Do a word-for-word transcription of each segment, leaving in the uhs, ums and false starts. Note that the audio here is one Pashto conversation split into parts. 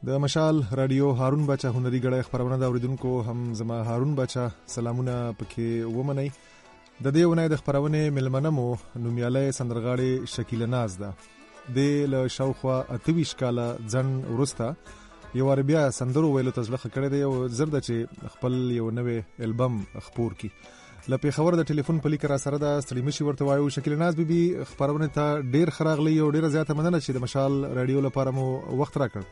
د مشال رادیو هارون بچا هنري غړی خبرونه د اوریدونکو هم زما هارون بچا سلامونه پکې ومنئ. د دې ونې د خبرونه ملمنه مو نومیاله سندرغاړي شکیله ناز ده. د له شاوخوا اتویش کاله ځن ورسته یو عربیا سندرو ویلو تزلخه کړی دی او زرد چې خپل یو نوې البم خپور کی. لپاره خبر د ټلیفون په لیکه را سره د ستړي مشي ورته وایو. شکیله ناز بیبي خبرونه ته ډیر خراغلی او ډیر زیاته مننه چې د مشال رادیو لپاره مو وخت راکړ.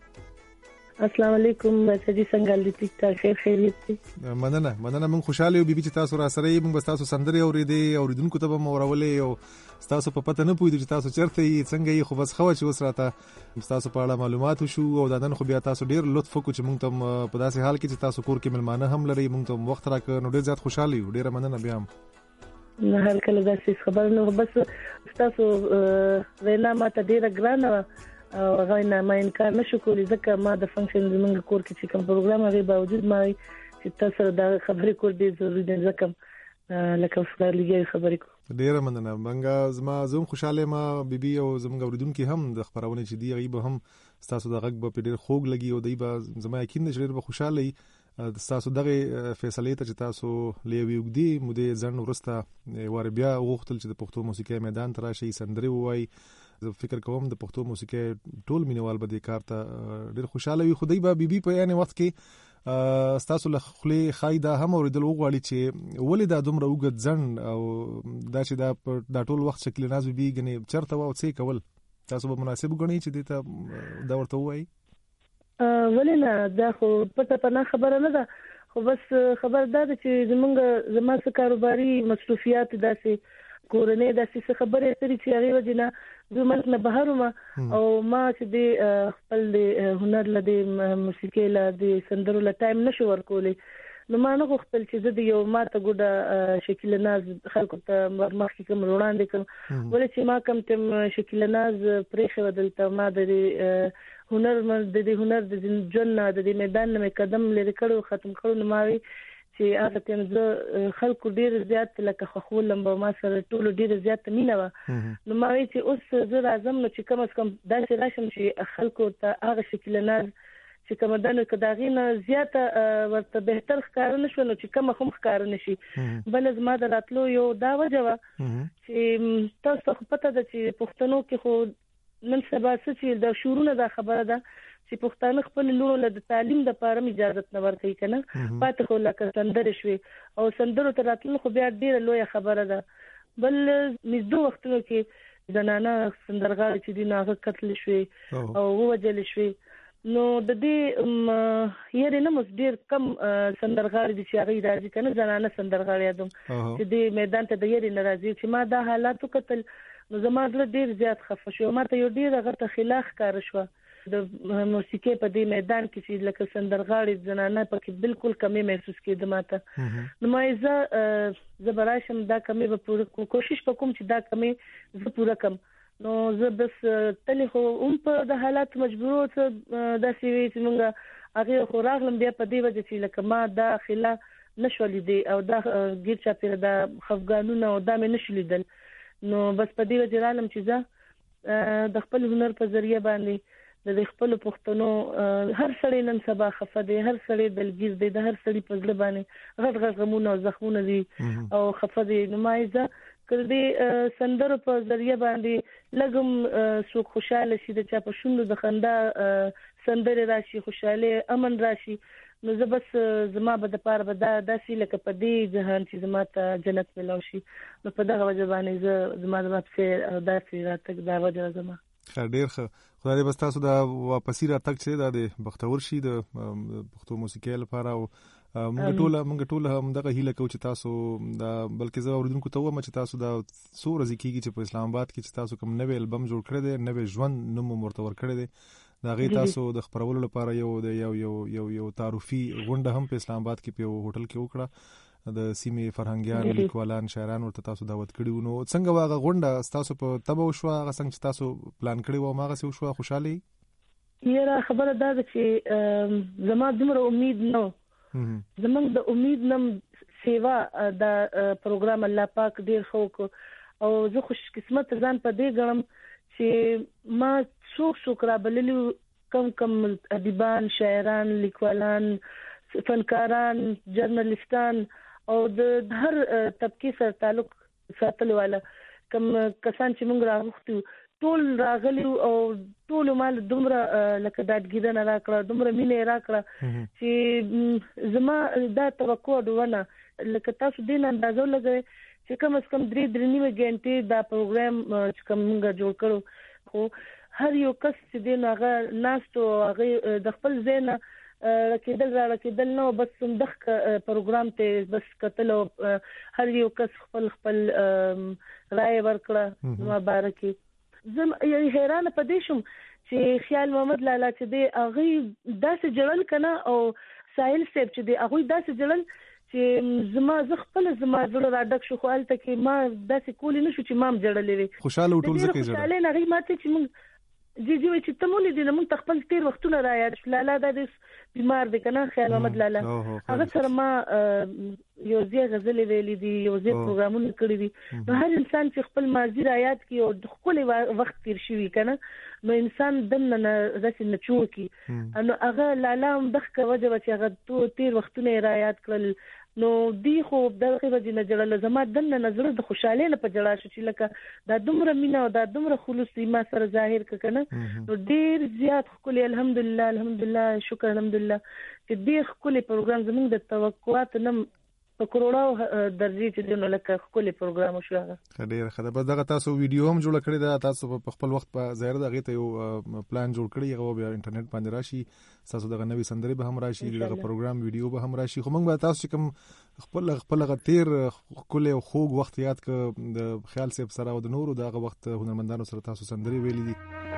السلام علیکم سجی څنګه دې ټیک ټاک خیر خیریت دي؟ مننه مننه من خوشاله یو بیبي چې تاسو را سره یې موږ تاسو سندري اورېدې اوریدونکو ته مو اورولې او تاسو په پته نه پوهیږئ چې تاسو چیرته یې څنګه یې خو بس خو چې اوس راته تاسو په اړه معلومات وشو او دا نن خو بیا تاسو ډیر لطف وکړو چې موږ ته په داسې حال کې چې تاسو کور کې ملمانه هم لري موږ ته وخت راکړ نو ډیر زیات خوشاله یو. ډیر مننه بیا هم نه هر کله داسې خبر نو بس تاسو وینا ماته ډیر ګرانه او غوښنه ما انکار نشو کولی ځکه ما د فنکشن زمونږ کور کې چې کوم پروګرام هغه باوجود ما چې تاسو د خبرې کول دي ضروري دي ځکه لکه فقره لګي خبرې کو. ډیر مننه منګه زما زوم خوشاله ما بیبي او زمونږ اوریدونکو هم د خبرونه چې دی غیب هم تاسو د غږ په ډیر خوږ لګي او دی به زما یقین نشي ډیر به خوشاله تاسو دغه فیصله ته چې تاسو لیوي وګدي مده ځن ورسته ور بیا غوښتل چې د پښتو موسیقي میدان ته راشي سندري وای. زه فکر کوم د پښتو موسیقي ټول مینوال به د کار ته ډیر خوشاله وي. خدای به بیبي په یانه وخت کې تاسو له خلی خایدا هم اوریدل وغواړي چې ولې دا دومره وګد ځن او دا چې دا د ټول وخت شکل ناز بي غني چرته و څه کول تاسو به مناسب غني چې دته دا ورته وای ولې نه دا خو پته پنه خبره نه ده خو بس خبردار چې زمونږ زما څه کاروباري مصروفیات داسې کورنۍ داسې خبرې اترې چې هغه وجنه د ملک نه بهر ما او ما چې د خپل د هنر لدې موسیقي لدې سندرو له ټایم نشو ورکولې نو ما نه غوښتل چې زه د یو ماته ګوډه شکیله ناز خلکو ته مخکې کوم وړاندې کوم ولې چې ما کوم تم شکیله ناز پرېخه ودلته ما د هنر د دې هنر د جن د دې میدان نه قدم لري کړو ختم کړو نو ما چې هغه تم زه خلکو ډیر زیات لکه خخولم به ما سره ټول ډیر زیات مینه و نو ما وی چې اوس زه راځم نو چې کوم کم داسې راشم چې خلکو ته هغه شکل نه چې کوم دنه کداغینه زیات ورته بهتر ښکار نه شو نو چې کوم هم ښکار نشي بل زما د راتلو یو دا وجه و چې تاسو خو پته ده چې پښتنو کې خو نن سبا چې د شورونه دا خبره ده چې پښتانه خپل لورو له تعلیم د پاره اجازه نه ورکوي کنه پاتې خو لکه سندر شوي او سندرو ته راتلل خو بیا ډیره لوی خبره ده. بل مزدو وختونو کې زنانه سندرغاړي چې دي ناغه قتل شوي او وجل شوي نو د دې یې نه مس ډیر کم سندرغاړي دي چې هغه راځي کنه زنانه سندرغاړي ادم چې د میدان ته د یې ناراضي چې ما دا حالات قتل نو زما ډیر زیات خفه شو ما ته یو ډیر غته خلاف کار شو د موسیقي په دې میدان کې چې لکه سندرغاړي زنانه پکې بالکل کمی محسوس کېده ماته نو ما زه زه براشم دا کمی به پوره کوشش وکوم چې دا کمی زه پوره کم نو زه بس تل خو هم په د حالات مجبورو ته داسې وي چې موږ هغه خو راغلم بیا په دې وجه چې لکه ما دا خلا نشولې دي او دا ګیر چاپیره دا خفګانونه او دا مې نشلیدل نو بس په دې وجه رالم چې زه د خپل هنر په ذریعہ باندې د خپل پښتنو هر سړی نن سبا خفه دی هر سړی دلګیز دی د هر سړی په ځل باندې غټ غټ غمونه او زخمونه دي او خفه دی نو مایزه کړي سندرو په ذریعہ باندې لګم سو خوشاله شي د چا په شوند د خندا سندره راشي خوشاله امن راشي نو زه بس زما به د پاره به دا داسې لکه په دې جهان چې زما ته جنت ملو شي نو په دغه وجه باندې زه زما د په داسې راتګ دا وجه زما خیر ډیر ښه خدای دې بس تاسو دا واپسی راتګ چې دا د بختور شي د پښتو موسیقي لپاره او موږ ټول موږ ټول هم دغه هیله کوو چې تاسو دا بلکې زه اوریدونکو ته وایم چې تاسو دا څو ورځې کېږي چې په اسلام آباد کې چې تاسو کوم نوې البم جوړ کړی دی نوې ژوند نوم مرتور کړی دی دا غي تاسو د خبرولو لپاره یو یو یو یو یو تعارفي غونډه هم په اسلام آباد کې په هوټل کې وکړه د سیمې فرهنګيان لیکوالان شاعران ورته تاسو دعوت کړیو نو څنګه واغه غونډه تاسو په تبو شو هغه څنګه چې تاسو پلان کړی و ماغه څه شو خوشحالي یره خبره دا چې زما دمر امید نو زمونږ د امید نم سیوا د پروګرام الله پاک ډیر خو او زه خوش قسمت ځان په دې ګرم چې ما څوک څوک را بللی کم کم ادیبان، شاعران، لیکوالان، فنکاران، جرنالستان او د هر طبقه سره تعلق ساتل والا کم کسان چې موږ راغوښتو ټول راغلي او ټول مال دومره لکه دادګیدنه راکړه، دومره مینه راکړه چې زما دا توقع ونه لکه تاسو دین اندازو لګوي چې کم از کم درې درې نیمه غنټې دا پروګرام چې کوم موږ جوړ کړو خو هر یو کس چې دین هغه ناستو هغه د خپل ځای راکېدل را راکېدل نو بس دغه پروګرام ته بس کتل هر یو کس خپل خپل رائے ورکړه مبارکي زم یې حیران پدې شم چې خیال محمد لالا چې دی هغه داسې جړل کنه او ساحل سیب چې دی هغه داسې جړل چې زما ز خپل زما زړه را ډک شو خو الته کې ما داسې کولې نشو چې مام جړلې خوشاله وټول زکه جړل خوشاله نه غي ماته چې موږ جی جی چې تمولې دي موږ خپل تیر وختونه را یاد لالا د بیمار دي کنه خیال محمد لالا هغه سره ما یو ځای غزل ویلې دي یو ځای پروګرامونه کړی دي نو هر انسان چې خپل ماضي را یاد کړي او خپل وخت تیر شوی کنه نو انسان دنه راسي نچو کی نو هغه لالا هم دغه وجه چې هغه تیر وختونه را یاد کړل نو دی خو دغه وجه نه جوړل زما دنه نظر د خوشاله نه په جړا شو چې لکه دا دومره مینا او دا دومره خلوص ما سره ظاهر ککنه نو ډیر زیات خپل الحمدلله الحمدلله شکر الحمدلله چې ډیر خپل پروګرام زموږ د توقعات نه په کروڑو درجه چې دنه لکه خپل پروګرام شو هغه ډیر خدای په دغه تاسو ویډیو هم جوړ کړی دا تاسو په خپل وخت په ظاهر دغه ته یو پلان جوړ کړی هغه بیا انټرنیټ باندې راشي تاسو دغه نوې سندري به هم راشي دغه پروګرام ویډیو به هم راشي خو موږ به تاسو کوم خپل خپل غتیر خپل خوږ وخت یاد ک د خیال سیب سره او د نورو دغه وخت هنرمندانو سره تاسو سندري ویلې دي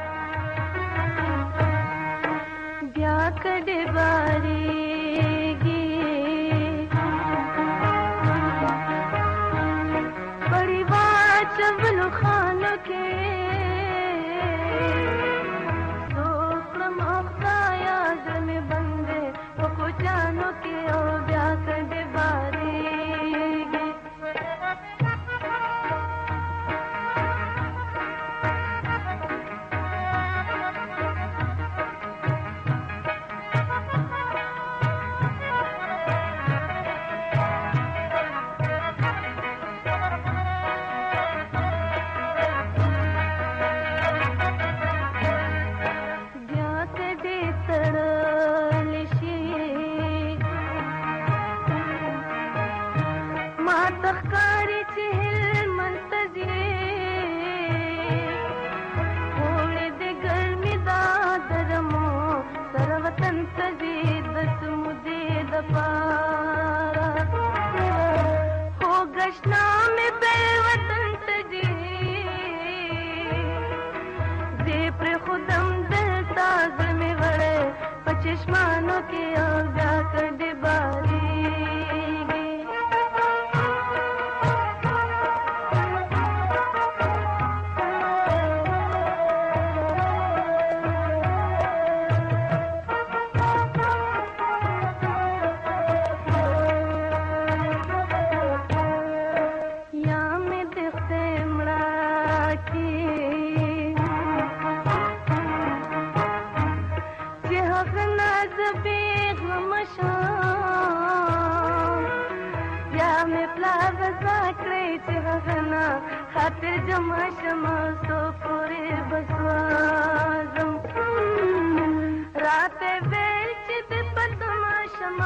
بیا کډه باري चवलो खान के दो प्रमोक्ता याद में बंदे वो कुछ जानो के ओ ब्याह कर बारी चश्मानों के आगा कर बारी खातिर जमा शमा सो पूरे बसवाजम रात वेल चित पदमा शमा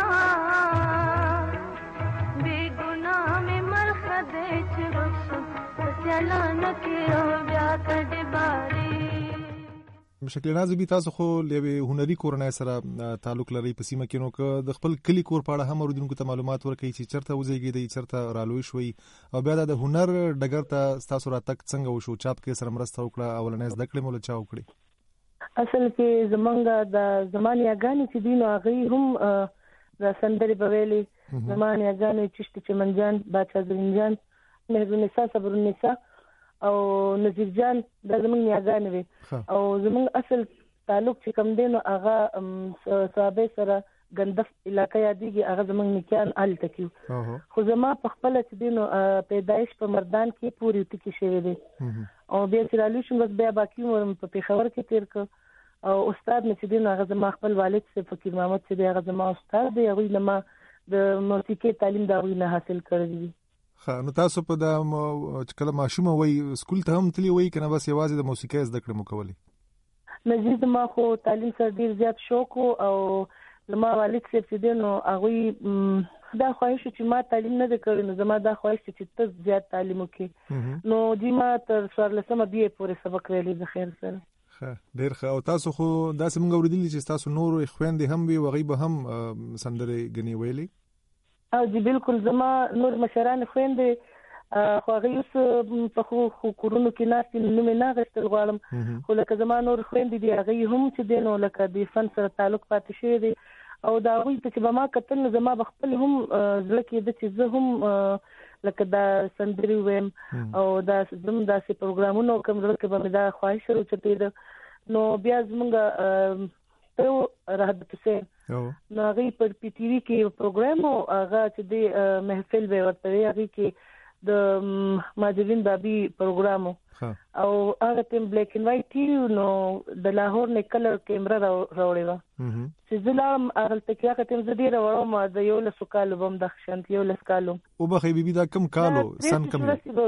बेगुनाह में मरखदे चुरसु चलान के ओ बया कड बारी شکل نازبی تاسو خو لوي هنري کورنۍ سره تعلق لري په سیمه کې نو که د خپل کلی کور په اړه هم اوریدونکو ته معلومات ورکړي چې چرته وزيږي دی چرته رالوي شوی او بیا د هنر ډګر ته تاسو راتک څنګه وشو چاپ کې سره مرسته وکړه اولنې زده کړې مول چا وکړي اصل کې زمونږ د زمانه یاګانی چې دینو هغه هم د سندري په ویلي زمانه یاګانی چشت چمنجان بادشاہ زرینجان مهرونیسا صبرونیسا او نذیر جان د زمونږ یاګان وي او زمونږ اصل تعلق چې کوم دینو هغه صحابه سره غندف علاقې یادېږي هغه زمونږ نکان ال تکیو خو زما په خپل چې دینو پیدایش په مردان کې پوری ټکی شوی دی او بیا چې رالو شم بس بیا باقي مور په پیښور کې تیر ک او استاد مې چې دی هغه زما خپل والد څخه فقیر محمد چې دی هغه زما استاد دی. هغه نه ما د موسیقي تعلیم دا غوښنه حاصل کړی دی. ها نو تاسو په د کله ماشومه وای سکول ته هم تللی وای کنه بس یوازې د موسیقي زده کړې مو کولې؟ نزيد ما خو تعلیم سره ډیر زیات شوق او زما والد چې دی نو هغه دا خواهش چې ما تعلیم نه کړی نو زما دا خواهش چې ته زیات تعلیم وکړې نو دی ما تر څوارلسمه بي پورې سبق ویلي د خیر سره. ډیر ښه. او تاسو خو داسې موږ اوریدلی چې تاسو نور خويندې هم وي وغي به هم سندره غني ویلي؟ او جی بالکل زما نور مشران خويندې خو هغه اوس په خو کورونو کې ناست نو مې نه غشتل غواړم خو لکه زما نور خويندې دي هغه هم چې دینو لکه د فن سره تعلق پاتې شوی دی او دا غوي چې به ما کتل نو زما بخپل هم زړه کې د چې زه هم لکه دا سندري ویم او دا زم داسې پروګرامونو کوم ډول کې به دا خواهش وروچته نو بیا زمونږ ته راحت حسین نو هغه پر پی ټي وی کې پروګرام او هغه چې د محفل به ورته هغه کې د ماجوین بابي پروګرام او هغه تیم بلیک اینڈ وایټ ټي وی نو د لاهور نه کلر کیمرا راوړی و چې زلام هغه ته هغه تیم زدي راوړم د یو لسو کالو بم د خشنت یو لس کالو او بخې بيبي دا کم کالو سن کم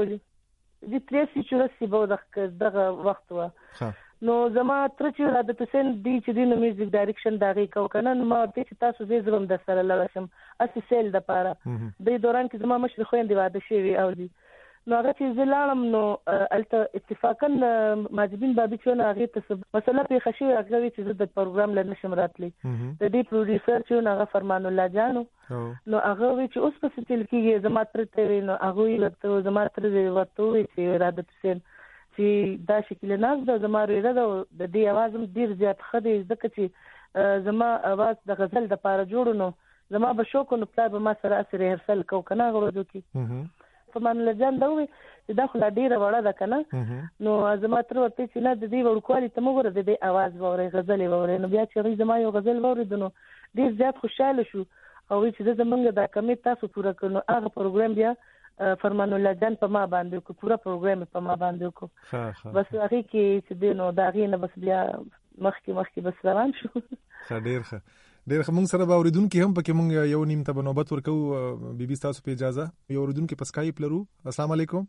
دي تریسي چورسي به دغه وخت و نو زما تر چې راځي حسین دی چې د میوزیک ډایرکشن داغي کو کنه نو ما د تاسو زې زوم د سره لاشم اسی سیل د پاره د دوران کې زما مشر خويندې واده شوی او دي نو هغه چې زلالم نو الته اتفاقا ماجبین بابي چې نو هغه ته مثلا په خشي هغه چې د پروګرام لنه شمراتلی د دې پروډوسر چې هغه فرمان الله جانو نو هغه چې اوس په ستل کې زما تر ته نو هغه ورته زما تر ورته چې راځي حسین چې دا شکل ناز د زما ریره د دې आवाज هم ډیر زیات خدي ځکه چې زما आवाज د غزل د پاره جوړ نو زما به شوق نو پلا به ما سره اثر هرسل کو کنه غوړو کې فمان لجان دوی چې دا خو ډیره وړه ده کنه نو زما تر ورته چې نه د دې وړکوالي ته موږ د دې आवाज ووري غزل ووري نو بیا چې زما یو غزل ووري نو ډیر زیات خوشاله شو او چې زمونږ د کمیټه تاسو پوره کړو هغه پروګرام بیا فرمان الله جان په ما باندې کو پورا پروګرام په ما باندې کو بس هغه کې چې دینو دا غي نه بس بیا مخکې مخکې بس روان شو. ډیر ښه ډیر ښه. موږ سره به اوریدونکو هم پکې موږ یو نیم ته نوبت ورکو بیبي تاسو په اجازه یو اوریدونکو په سکایپ لرو. السلام علیکم.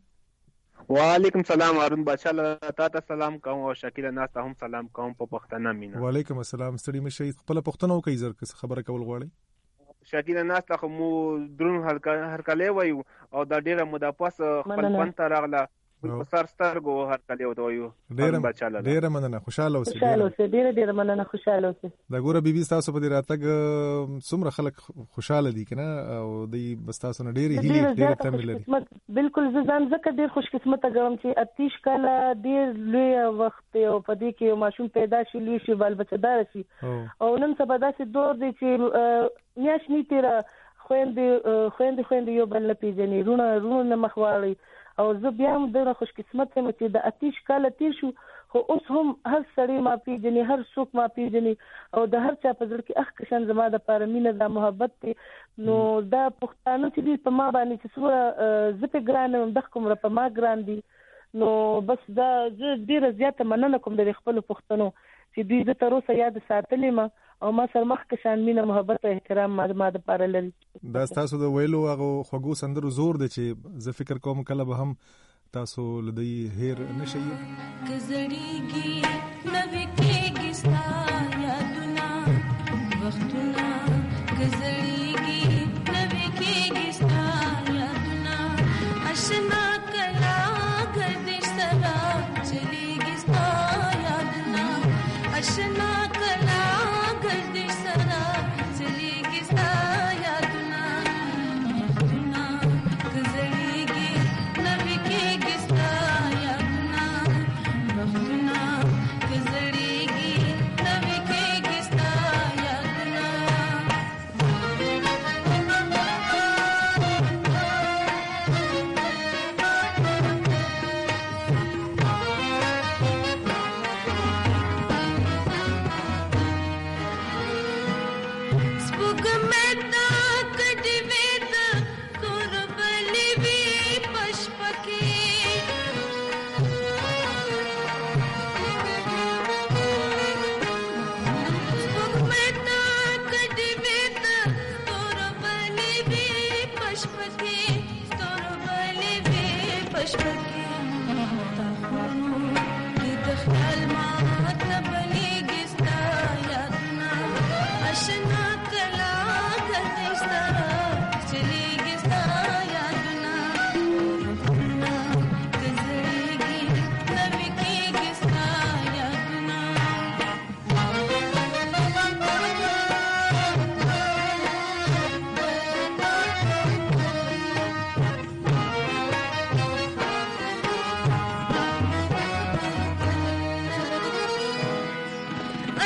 وعلیکم السلام هارون بادشاہ ته ته سلام کوم او شکیله ناس ته هم سلام کوم په پښتنه مینا. وعلیکم السلام. ستړي مشه خپل پښتنه او کیزر خبره کول غواړي شکیله ناس ته مو درون هر کله وایو او دا ډیره موده پاس خپل پنت راغله په سر سترګو هر کله وایو. ډیره بچاله ډیره مننه خوشاله اوسئ. خوشاله اوسئ ډیره ډیره مننه خوشاله اوسئ. دا ګوره بیبي تاسو په دې راتګ څومره خلک خوشاله دي کنه او د بس تاسو نه ډیره هیله ډیره تمه لري. بالکل زه ځان زکه ډیر خوش قسمت غواړم چې اتیش کله ډیر لوی وخت او په دې کې ماشوم پیدا شي لوی شي بل بچدار شي او نن سبا داسې دور دی چې میاش نه تیر خويندې خويندې خويندې یو بل پیژنې رونه رونه مخواړي او زه بیا هم ډېر خوش قسمت یم چې د اتیش کال تیر شو خو اوس هم هر سړی ما پیژنې هر څوک ما پیژنې او د هر چا په زړه کې اخ کشن زما د پاره مینه د محبت ته نو دا پښتانه چې په ما باندې چې څوره زه په ګران د کوم را په ما ګران دي نو بس دا زه ډېر زیاته مننه کوم د خپل پښتنو چې دوی د تر اوسه یاد ساتلې ما او ما سره مخ کشان مینه محبت او احترام ما د پاره لري. دا تاسو د ویلو هغه خوګو سندرو زور دی چې زه فکر کوم کله به هم تاسو لدی هیر نشي کزړیږي نو کېږي ستا یادونه وختونه کزړیږي نو کېږي ستا یادونه آشنا کلا ګردش سره چلیږي ستا یادونه آشنا کلا ګردش سره چلیږي ستا یادونه وختونه کزړیږي نو کېږي ستا یادونه وختونه کزړیږي نو کېږي ستا یادونه.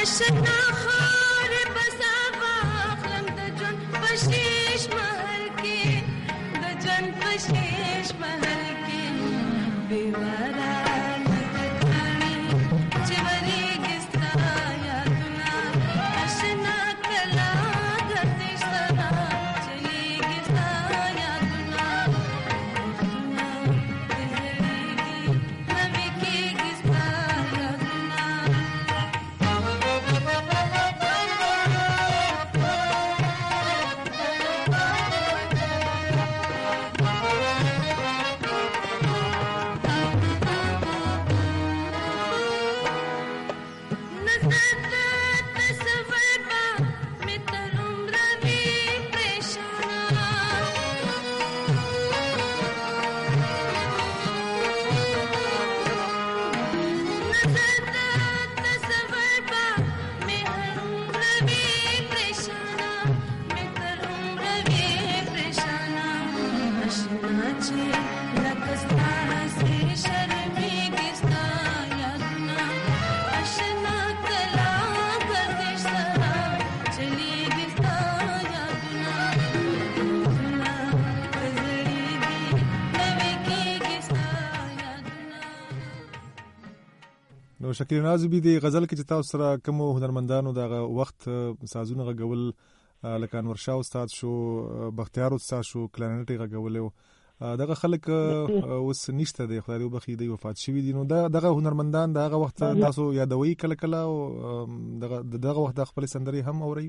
نو شکیل ناز به د غزل کې چې تاسو سره کوم هنرمندانو دغه وخت سازونه غول لکه انور شاه استاد شو، بختیار استاد شو، کلارنټ غول دغه خلک اوس نشته د خدای او بخي دی وفات شوی دي. نو دغه هنرمندان دغه وخت تاسو یادوي کله کله او دغه دغه وخت د خپل سندري هم اوري؟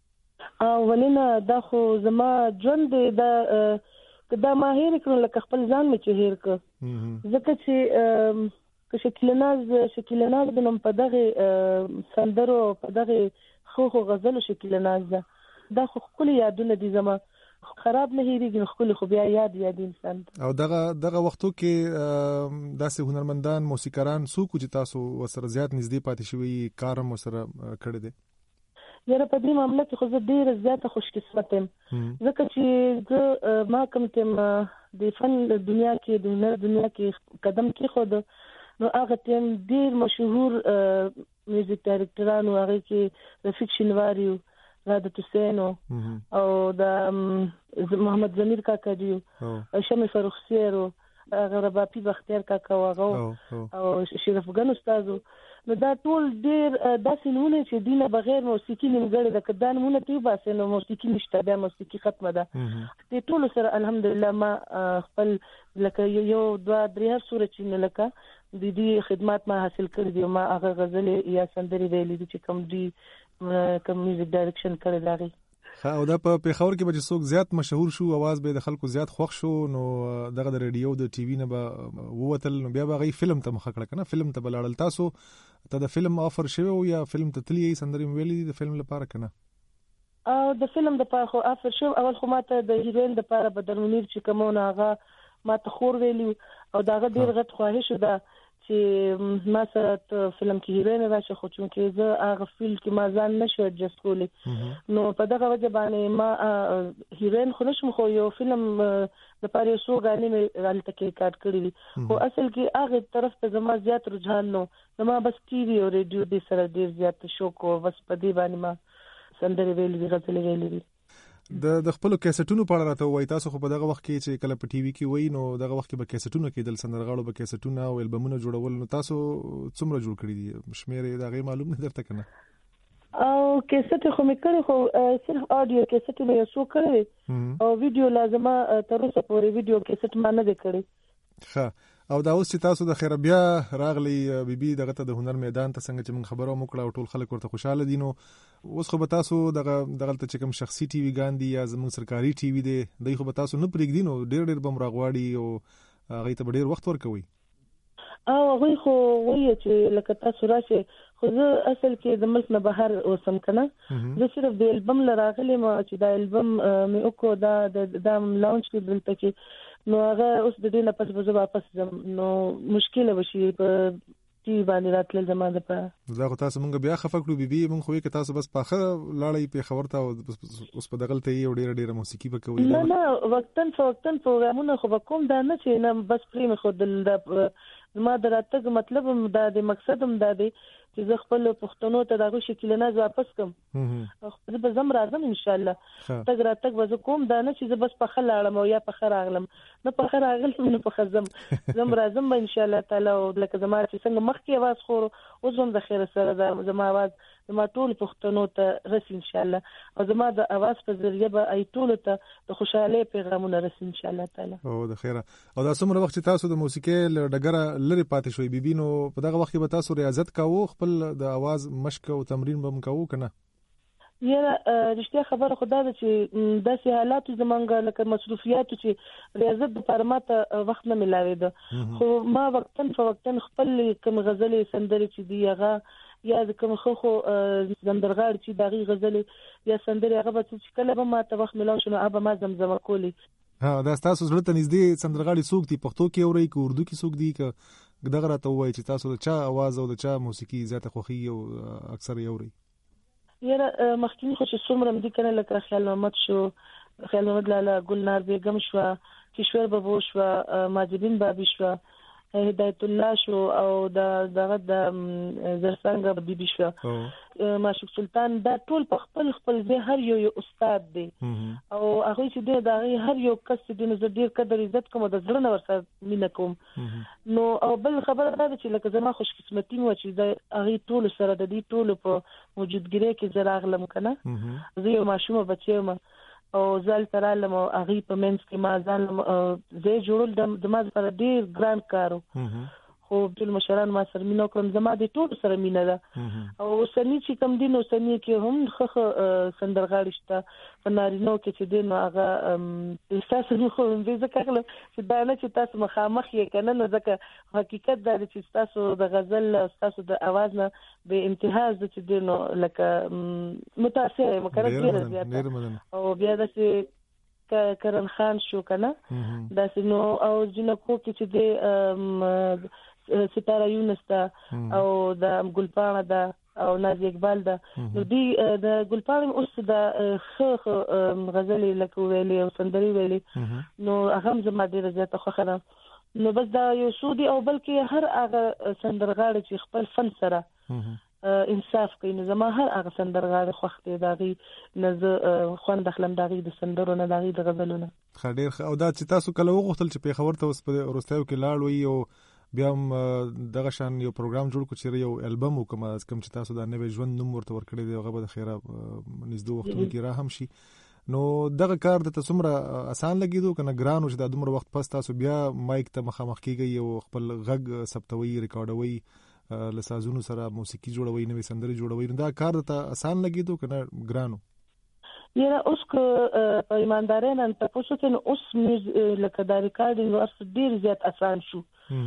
ا ولنه دا خو زما ژوند د دا ما هیر کړل لکه خپل ځان مې چې هیر ک ځکه چې که شکیل ناز شکیل ناز د نوم په دغه سندرو په دغه خو خو غزل شکیل ناز ده دا خو خپل یادونه دي زما خراب نه هیریږي خپل خو بیا یاد یاد انسان او دغه دغه وختو کې داسې هنرمندان موسیقاران څوک چې تاسو وسره زیات نږدې پاتې شوی کارم وسره کړی دي؟ یاره په دې معاملې کې خو زه ډېره زیاته خوش قسمت یم ځکه چې زه ما کوم تم د فن دنیا کې د هنر دنیا کې قدم کېښود نو هغه تم ډېر مشهور میوزیک ډایرکټرانو هغه کې رفیق شینواری رادت حسین او د محمد ضمیر کاکا دی او شمع فروخسیر او رباپی بختیار کاکا او شریف ګن استاد. نو دا ټول ډېر داسې نمونه چې دینه بغیر موسیقي نیمګړې ده، که دا نمونه تی باسه نو موسیقي نشته، بیا موسیقي ختمه ده. دې ټول سره الحمدلله ما خپل لکه یو دوه درې هر سوره چې نه لکه د دې خدمات ما حاصل کړې دي. ما هغه غزل یا سندري ویلې دي چې کوم دی کوم میوزیک ډایرکشن کړی دی. ها او دا په پیښور کې به څوک زیات مشهور شو، आवाज به د خلکو زیات خوښ شو، نو دغه د ریډیو د ټي وي نه به ووتل، نو بیا به غي فلم ته مخ کړه کنه، فلم ته بلاړل. تاسو ته د فلم افر شوی او یا فلم ته تلی سندري ویلې د فلم لپاره کنه؟ او د فلم د لپاره خو افر شو. اول خو ماته د هیروین د لپاره بدر منیر چې کومه هغه ماته خور ویلی او داغه ډیر غټ خواهش ده چې ما سره فلم کې هیروین راشه، خو چې زه هغه فیلم کې ما ځان نشو اډجسټ کولی، نو په دغه وجه باندې ما هیروین خو نشم، خو یو فلم د پاره سو غانې مې غلطه کې کاټ کړی دي. خو اصل کې هغه طرف ته زما زیات رجحان نو زما بس ټي وي او ریډیو دې سره ډیر زیات شوق او بس په دې باندې ما سندري ویلې غزل ویلې دي. د د خپل کیسټونو په اړه راته وای تاسو خو په دغه وخت کې چې کله په ټي وي کې وای نو دغه وخت کې به کیسټونه کېدل، سندرغاړو به کیسټونه او البومونه جوړول، نو تاسو څومره جوړ کړی دي شمیرې دا غي معلوم نه درته کنه؟ او کیسټ خو مې کړی، خو صرف اډیو کیسټ مې یو څو کړی او ویډیو لازمه تر اوسه پورې ویډیو کیسټ ما نه دی کړی. ښه او دا اوس چې تاسو د خیر بیا راغلی بیبي دغه ته د هنر میدان ته څنګه چې موږ خبرو وکړه او ټول خلک ورته خوشاله دي، نو اوس خو به تاسو دغه دغه ته چې کوم شخصي ټي وي ګاندي یا زموږ سرکاري ټي وي دی دای خو به تاسو نه پرېږدي، نو ډېر ډېر بم راغواړي او هغه ته ډېر وخت ورکوي. او هغه خو وایي چې لکه تاسو راشي، خو زه اصل کې د ملک نه بهر اوسم کنه، زه صرف د البم لراغلی ما چې دا البم مې وکړو دا د لانچ کې دلته کې، نو هغه اوس د دې نه پس به واپس ځم، نو مشکل وشي په ټي باندې راتلل زماده په دا خو تاسو مونږ بیا خفه کړو بیبي، مونږ خو کې تاسو بس پاخه لاړې په خبر ته اوس په دغلته یو ډیره ډیره موسیقي وکوي. نه نه وقتن فوقتن پروګرامونه خو کوم دا نه چې نه بس پرې مخ د ما دراتګ مطلب دا د مقصد هم دا دی چې زه خپل پښتنو ته دغه شکل نه واپس کوم خو به زم راځم ان شاء الله تګ را تګ وز کوم دا نه چې زه بس په خلاړم او یا په خراغلم نه په خراغلم نه په خزم زم راځم ان شاء الله تعالی او لکه زما چې څنګه مخکې आवाज خور او زم د خیر سره د زما आवाज زما ټول پښتنو ته رسي ان شاء الله او زما د आवाज په ذریعہ به ای ټول ته د خوشاله پیغامونه رسي ان شاء الله تعالی او د خیره او دا څومره وخت تاسو د موسیقي ډګر لري پاتې شوي بیبینو په دغه وخت به تاسو ریاضت کاوه خپل د आवाज مشق او تمرین به مکوو کنه یا رښتیا خبره خدا ده چې داسې حالات زمونږ لکه مصروفیات چې ریاضت د پرماته وخت نه ملاوي ده خو ما وقتن په وقتن خپل کوم غزلې سندري چې دی هغه یا کوم خو خو زندرغاړي چې دغه غزلې یا سندري هغه به چې کله به ما ته وخت ملاو شنو هغه ما زمزمه کولی ها دا تاسو زړه ته نږدې سندرغاړي څوک دي پښتو کې اوري کې اردو کې څوک دي که دغه راته وایي چې تاسو د چا आवाज او د چا موسیقي زیاته خوخي او اکثر اوري یاره مخکې خو چې څومره مدي کنه لکه خیال محمد شو خیال محمد لاله ګلنار بیگم شو کشور بابو شو ماجدین بابی شو هدایت الله شو او د دغه د زرڅنګ بیبي شو معشوق سلطان دا ټول په خپل خپل ځای هر یو یو استاد دی او هغه چې د هر یو کس د نظر ډیر قدر عزت کوم د زړه نور سره مینه کوم نو او بل خبره دا چې لکه زما خوش قسمتي مو چې د هغه ټول سره د دې ټول په موجودګۍ کې زراغلم کنه زه یو ماشومه بچیم او ځل ترالم او هغه په منځ کې ما ځان زه جوړول د ما سره ډیر ګران کارو خو ټول مشران ما سره مينو کوم زما د ټول سره مینه ده او سني چې کم دین او سني کې هم خخ سندرغاړي شته فنارینو کې چې دین هغه احساس نه خو دې ځکه چې دا نه چې تاسو مخامخ یې کنه نو ځکه حقیقت دا چې تاسو د غزل تاسو د आवाज نه به امتیاز چې دین لکه متاثر مکرر ډیر زیات او بیا د چې کرن خان شو کنه دا نو او جنکو کې چې د ستاره یونس ده او د ګلپانه ده او نازي اقبال ده نو دی د ګلپانه اوس د خخ غزلې لکه ویلي او سندري ویلي نو هغه زما ډیره زیاته خوښه ده نو بس دا یو سودی او بلکې هر هغه سندرغاړي چې خپل فن سره انصاف کوي نو زما هر هغه سندرغاړي خوښ دي داغي نزه خوان دخلم داغي د سندرو نه داغي د غزلو نه خډیر او دا چې تاسو کله وغوښتل چې په خبر ته اوس په روستایو کې لاړ وي او بیا هم دغه شان یو پروګرام جوړ کړو چې یو البم وکم از کوم چې تاسو د نوې ژوند نوم ورته ورکړی دی هغه به خیره نږدې وختونو کې را هم شي نو دغه کار د تاسومره آسان لګیدو کنه ګران او چې د دومره وخت پس تاسو بیا مایک ته مخامخ کیږئ او خپل غږ ثبتوي ریکارډوي لسازونو سره موسیقي جوړوي نوې سندري جوړوي نو دا کار ته آسان لګیدو کنه ګرانو یاره اوس که په ایماندارۍ نن تاسو ته اوس لکه دا ریکارډینګ ورس ډیر زیات آسان شو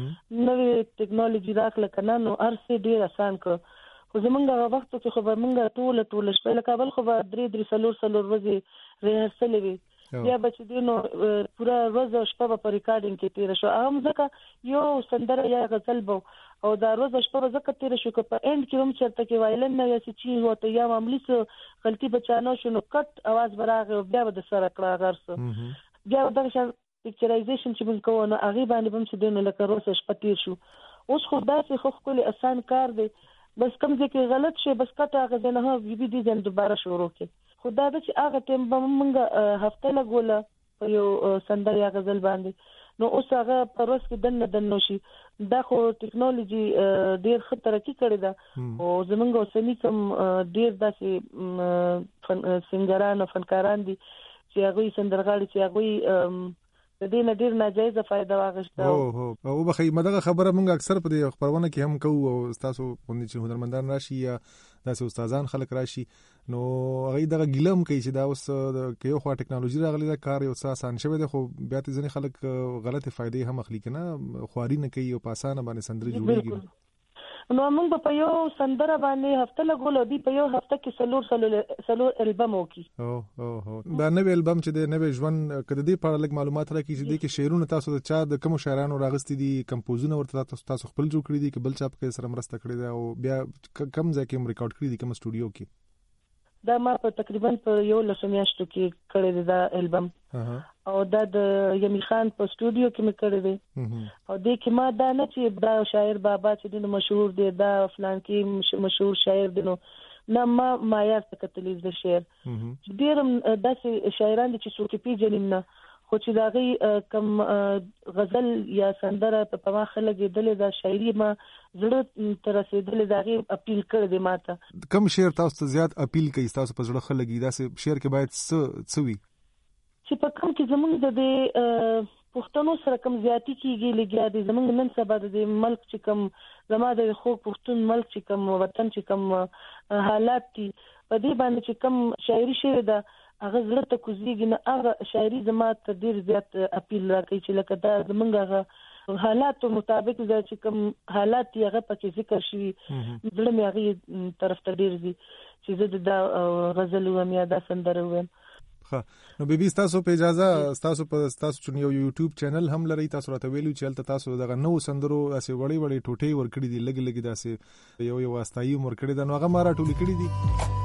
نوې ټیکنالوژي راکله کنه نو ارسه ډیر آسان کو خو زمونږ هغه وخت کې خو موږ ټول ټول شپه لکه بل خو درې درې سلور سلور ورځې ریهرسل وی یا بچ دینو پورا ورځ او شپه په ریکارډینګ کې تیر شو هم ځکه یو سندره یا غزل بو او دا ورځ شپه ځکه تیر شو که په اند کې هم چرته کې وایلن نه یا چې وته یا معمولی څه غلطي بچانو شنو کټ आवाज براغه بیا د سره کړه غرس بیا د شان پکچرایزیشن چې موږ کوو نو هغه باندې هم چې دینو لکه روسه شپه تیر شو اوس خو داسې خو خپل آسان کار دی بس کوم ځکه غلط شي بس کټه هغه نه هو بي بي دي ځل دوباره شروع کړي خدا د چې هغه ټیم به موږ هفته لګوله په یو سندري غزل باندې نو اوس هغه پروس کې دنه دنه شي دا خو ټیکنالوژي ډیر ښه ترقی کړې ده او زمونږ اوسنی کوم ډیر داسې سنگران او فنکاران دي چې هغه سندرغاړي چې هغه د دې نه ډیر ناجایز فائدہ واغشته او هو او بخې مدغه خبره موږ اکثر په دې خبرونه کې هم کوو او تاسو باندې چې هنرمندان راشي یا داسې استادان خلک راشي نو هغه دغه ګلم کوي چې دا اوس کې یو خو ټیکنالوژي راغلی دا کار یو څه آسان شوی دی خو بیا ته ځینې خلک غلطه فائدې هم اخلي کنه خواري نه کوي او په اسانه باندې سندري جوړيږي نو موږ په یو سندره باندې هفته لګول دی په یو هفته کې سلور سلور سلور البم وکي او او او دا نوې البم چې د نوې ژوند کده دی په لګ معلومات راکې چې د کې شعرونه تاسو د چا د کوم شاعرانو راغستې دي کمپوزونه ورته تاسو تاسو خپل جوړ کړی دي چې بل چا په سره مرسته کړی دی او بیا کم ځای کې ریکارډ کړی دي کوم سټوډیو کې دا ما په تقریبا په یو لسو میاشتو کې کړی دی دا البم او دا د یمی خان په سټوډیو کې مې کړی دی او د کې ما دا نه چې دا شاعر بابا چې د مشهور دی دا فلان کې مشهور شاعر دی نو نه ما معیار ته کتلې د شعر ډېر داسې شاعران دي چې څوک پیژنم نه خو چې دا غي کم غزل یا سندره په ما خلک دلې دا شاعري ما زړه تر رسیدلې دا غي اپیل کړ دې ماته کم شعر تاسو ته زیات اپیل کوي تاسو په زړه خلک دا شعر کې باید څه څه وي چې په کوم کې زمونږ د پښتنو سره کوم زیاتی کیږي لګیا دي زمونږ نن سبا د ملک چې کوم زما د خو پښتون ملک چې کوم وطن چې کوم حالات دي په دې باندې چې کوم شاعري شعر ده هغه زړه ته کوزيږي نه هغه شاعري زما ته ډیر زیات اپیل راکوي چې لکه دا زمونږ هغه حالات مطابق دا چې کوم حالات یې هغه پکې ذکر شوی زړه مې هغه طرف ته ډیر دي چې زه د غزل وایم یا د سندره وایم. نو بیبي تاسو په اجازه تاسو په تاسو چې یو یوټیوب چینل هم لري تاسو راته ویلو چې البته تاسو دغه نو سندرو اسې وړي وړي ټوټي ور کړی دي لګي لګي داسې یو یو واستایي مور کړی دا نو هغه مارا ټولې کړی دي.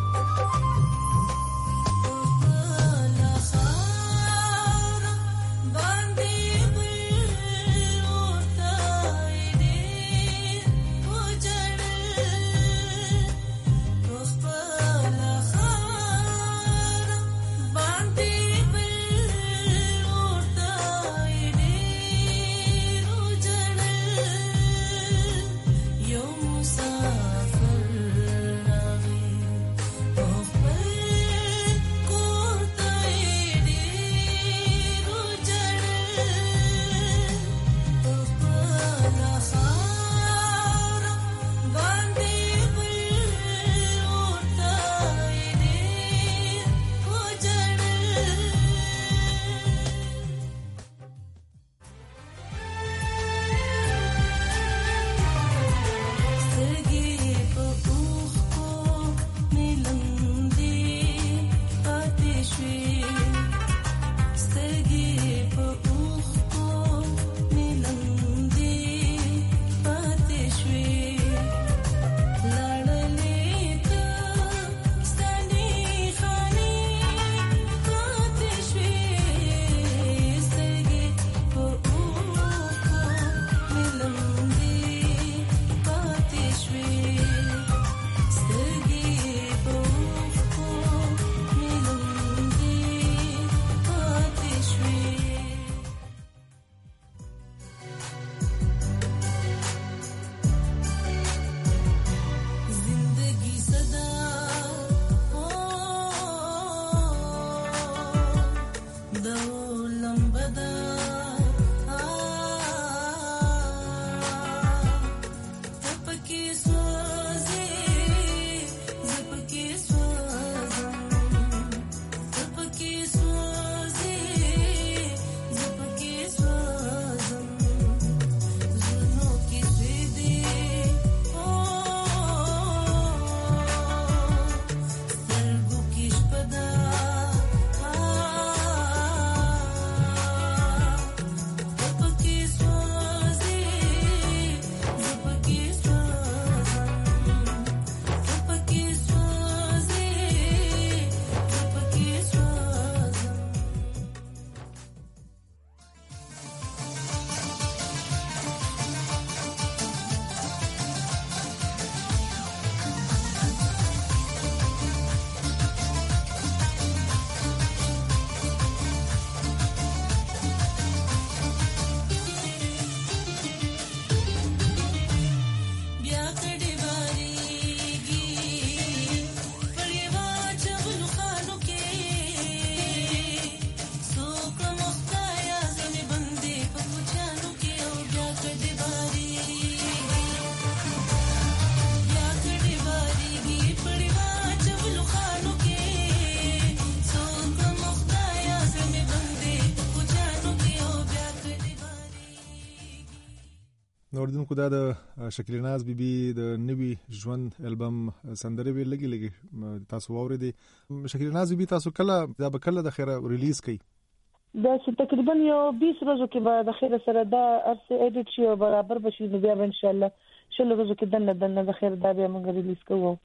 نوردونکو دا د شکیل ناز بیبي د نوي ژوند البم سندره ویل لګي لګي تاسو واورېدې. شکیل ناز بیبي تاسو کله دا به کله د خیره ریلیز کړي؟ دا چې تقریبا یو بیس ورځو کې به د خیره سره دا ارسه ایډیټ شي او برابر بشي نو بیا ان شاء الله شل ورځو کې دنه دنه د خیر دا بیا موږ ریلیز کوو.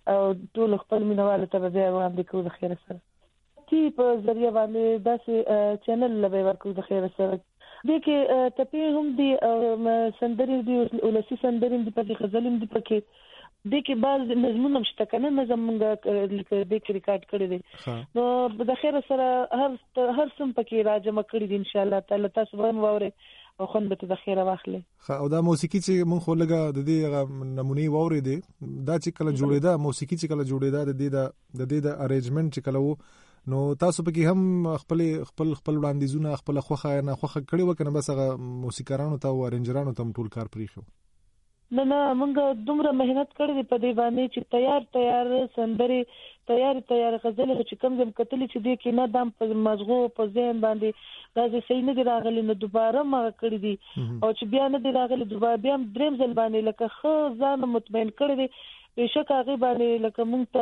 او ټول خپل مینوال ته بیا وړاندې کوو د خیر سره چې په ذریعہ باندې داسې چینل لوي ورکو د خیر سره د کې ټپې هم دي سندرې دي ولسی سندرې دي په غزل دي پکې د کې بعض نظمونه مشته کنه نظم موږ د کې ریکارډ کړی دي نو د خیر سره هر هر سم پکې راجمه کړی دي ان شاء الله تعالی تاسو به وره او خون به د خیر واخلي او دا موسیقي چې مونږ خو لګه د دې نمونه ووري دي دا چې کله جوړیدا موسیقي چې کله جوړیدا د دې د دې د ارینجمنت چې کله وو نو تاسو پکې هم خپل خپل خپل وړاندیزونه خپل خوخه نه خوخه کړی وکنه بس هغه موسیقارانو ته او ارینجرانو ته ټول کار پریخو نه نه موږ دومره مهنت کړې په دې باندې چې تیار تیار سندرې تیار تیار غزل چې کوم زم کتل چې دې کې نه دم په مزغو په ذهن باندې دا چې صحیح نه دی راغلی نو دوباره ما کړی دي او چې بیا نه دی راغلی دوباره بیا دریم ځل باندې لکه خو ځان مطمئن کړی دي بهشکه هغه باندې لکه موږ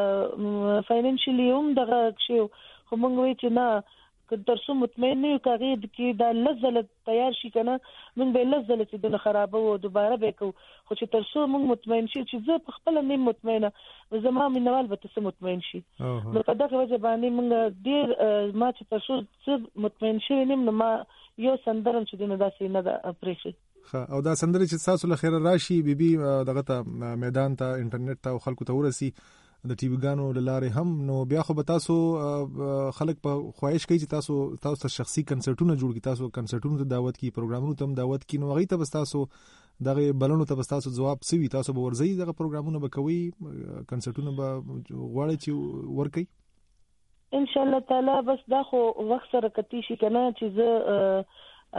ته فاینانشلی هم دغه شی خو موږ وی چې نه که ترڅو مطمئن نه یو کاغې کې دا لزله تیار شي کنه موږ به لزله چې د خرابو او دوباره به کو خو چې ترڅو موږ مطمئن شي چې زه په خپل نه مطمئنه زما مینوال به تاسو مطمئن شي نو په دغه وجه باندې موږ ډیر ما چې تاسو څه مطمئن شي نیم نو ما یو سندرم چې دنه داسې نه ده پرېخي او دا سندرې چې تاسو له خیره راشي بیبي دغه ته میدان ته انټرنیټ ته خلکو ته ورسي د ټي وی ګانو لاره هم نو بیا خو به تاسو خلک په خواهش کوي چې تاسو تاسو شخصي کنسرټونه جوړ کړئ تاسو کنسرټونو ته دعوت کی پروګرامونو ته دعوت کی نو هغه ته تاسو دغه بلونو ته تاسو جواب سوي تاسو به ورځي دغه پروګرامونه به کوي کنسرټونه به غواړي چې ورکي ان شاء الله تعالی بس دا خو وخت سره کتی شي کنه چې زه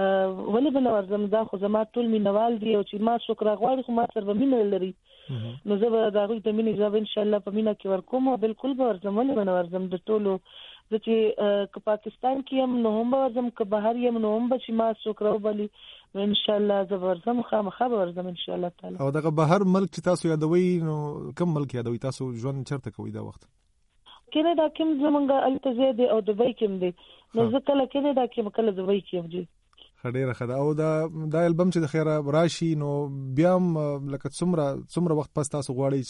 ولې بل ورزم دا خو زما ټول مینوال دي او چې ما شکر غواړي خو ما سره به مینه لري نو زه به دا غوښتم ته مینه ځاب ان شاء الله په مینه کې ورکوم او بالکل به ورزم ولې بل ورزم د ټولو د چې ک پاکستان کې هم نو هم ورزم ک بهر یم نو هم چې ما شکر وبلی ان شاء الله زه ورزم خامخا ورزم ان شاء الله تعالی او دغه بهر ملک چې تاسو یادوي نو کوم ملک یادوي تاسو ژوند چرته کوي دا وخت کینیډا کې زمونږ التزه دي او دبي کې دي نو زه کله کینیډا کې کله دبي کې دي خډيره خدا او دا دا البم چې د خیره راشي نو بیا لکه څومره څومره وخت پس تاسو غواړئ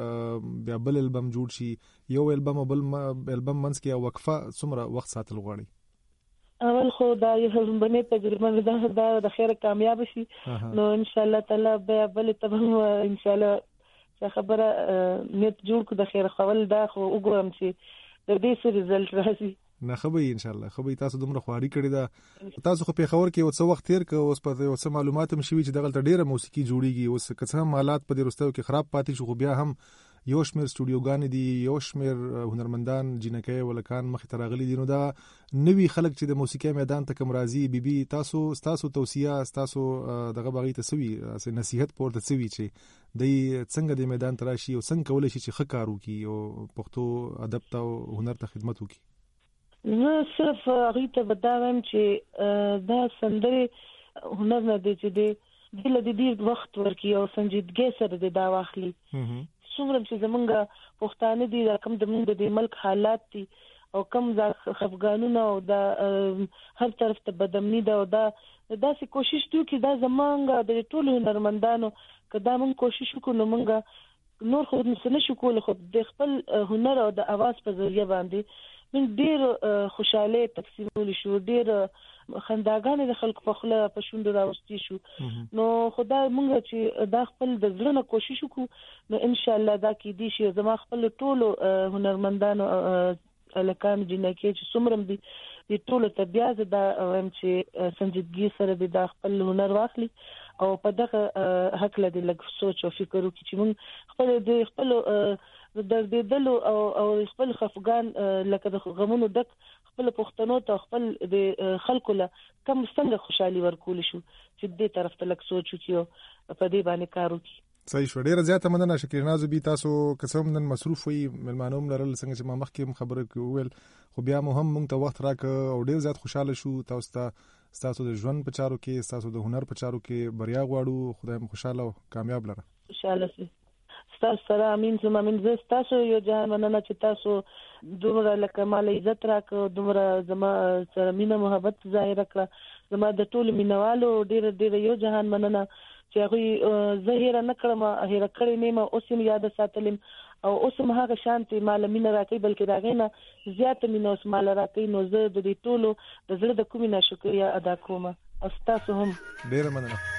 چې بیا بل البم جوړ شي یو البم بل البم منځ کې وقفه څومره وخت ساتل غواړئ اول خو دا یو باندې تجربه ده دا د خیره کامیاب شي نو ان شاء الله تعالی بیا بل تبم ان شاء الله څه خبره نیت جوړ کو د خیره خپل دا خو وګورم چې د دې سره رزلټ راځي نه خبري ان شاء الله خبري تاسو دومره خواري کړی دا تاسو خو په خبر کې وڅ وخت تیر ک اوس په اوس معلومات هم شوي چې دغه ډیره موسیقي جوړیږي اوس که هم حالات په دې رستو کې خراب پاتې شو خو بیا هم یو شمیر سټوډیوګان دي یو شمیر هنرمندان جنکې ولکان مخ ته راغلي دي نو دا نوی خلک چې د موسیقي میدان ته کوم راځي بیبي تاسو تاسو توصيه تاسو دغه باغی ته سوي نصيحت پورته سوي چې د څنګه د میدان تراشي او څنګه کولای شي چې خکارو کی او پښتو ادب ته هنر ته خدمت وکړي زه صرف هغه ته بداوم چې دا سندرې هنر نه دی چې د دل د دې وخت ورکی او سنجیدګي سره د دا واخلي څومره چې زمونږ پښتانه دي کوم د موږ د ملک حالات دي او کوم ځ خفګانونه او دا هر طرف ته بدامنی دا او دا داسې کوشش کوي چې دا زمونږ د ټولو هنرمندانو کدا موږ کوشش وکړو نو موږ نور خو نه شو کولای خو د خپل هنر او د اواز په ذریعہ باندې من ډیر خوشاله تقسیمول شو ډیر خنداګانې د خلکو په خله په شوند راوستي شو نو خدای مونږ چې دا خپل د زړه کوشش وکړو نو ان شاء الله دا کې دي شي زما خپل ټولو هنرمندانو الکان جنکې چې څومره دي د ټولو ته بیا دا هم چې سنجیدګي سره د خپل هنر واخلي او په دغه حق لدی لږ سوچ او فکر وکړي چې مونږ خپل د خپل د دې دلو او او خپل خفقان لکه د غمونو دک خپل پښتنو ته خپل د خلکو له کم څنګه خوشحالي ورکول شو چې دې طرف ته لک سوچ وکړو په دې باندې کار وکړي صحیح شو ډیره زیاته مننه شکر نازو بي تاسو قسم نن مصروف وي ملمانوم لرل څنګه چې ما مخکې خبره کوول خو بیا مو هم مونږ ته وخت راک او ډیر زیات خوشاله شو تاسو ته تاسو د ژوند په چارو کې تاسو د هنر په چارو کې بریا غواړو خدای مو خوشاله او کامیاب لره انشاءالله سي تاسو سره امين زما من زه تاسو یو ځان مننه چې تاسو دومره لکه مال عزت راکړو دومره زما سره مینه محبت ظاهر کړه زما د ټول مینوالو ډیر ډیر یو ځان مننه چې هغه ظاهر نه کړم هغه کړی نیمه اوس یې یاد ساتلم او اوس هم هغه شانتي مال مینه راکې بلکې دا غینه زیات مینه اوس مال راکې نو زه د دې ټولو د زړه د کومې نه شکریا ادا کوم. او تاسو هم ډیر مننه.